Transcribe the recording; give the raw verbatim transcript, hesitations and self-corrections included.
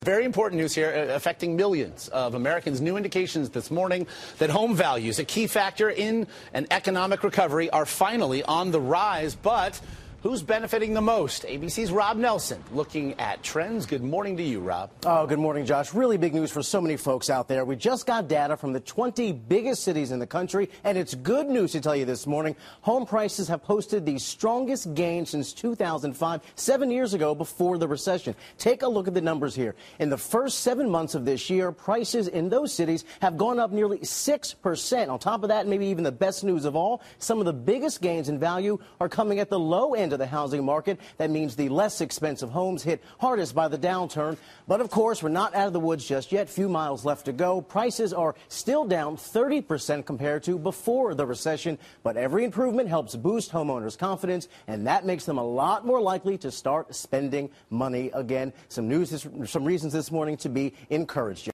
Very important news here uh, affecting millions of Americans. New indications this morning that home values, a key factor in an economic recovery, are finally on the rise. But who's benefiting the most? A B C's Rob Nelson looking at trends. Good morning to you, Rob. Oh, good morning, Josh. Really big news for so many folks out there. We just got data from the twenty biggest cities in the country, and it's good news to tell you this morning. Home prices have posted the strongest gain since two thousand five, seven years ago before the recession. Take a look at the numbers here. In the first seven months of this year, prices in those cities have gone up nearly six percent. On top of that, maybe even the best news of all, some of the biggest gains in value are coming at the low end of the housing market. That means the less expensive homes hit hardest by the downturn. But of course, we're not out of the woods just yet. Few miles left to go. Prices are still down thirty percent compared to before the recession. But every improvement helps boost homeowners' confidence, and that makes them a lot more likely to start spending money again. Some news, some reasons this morning to be encouraged.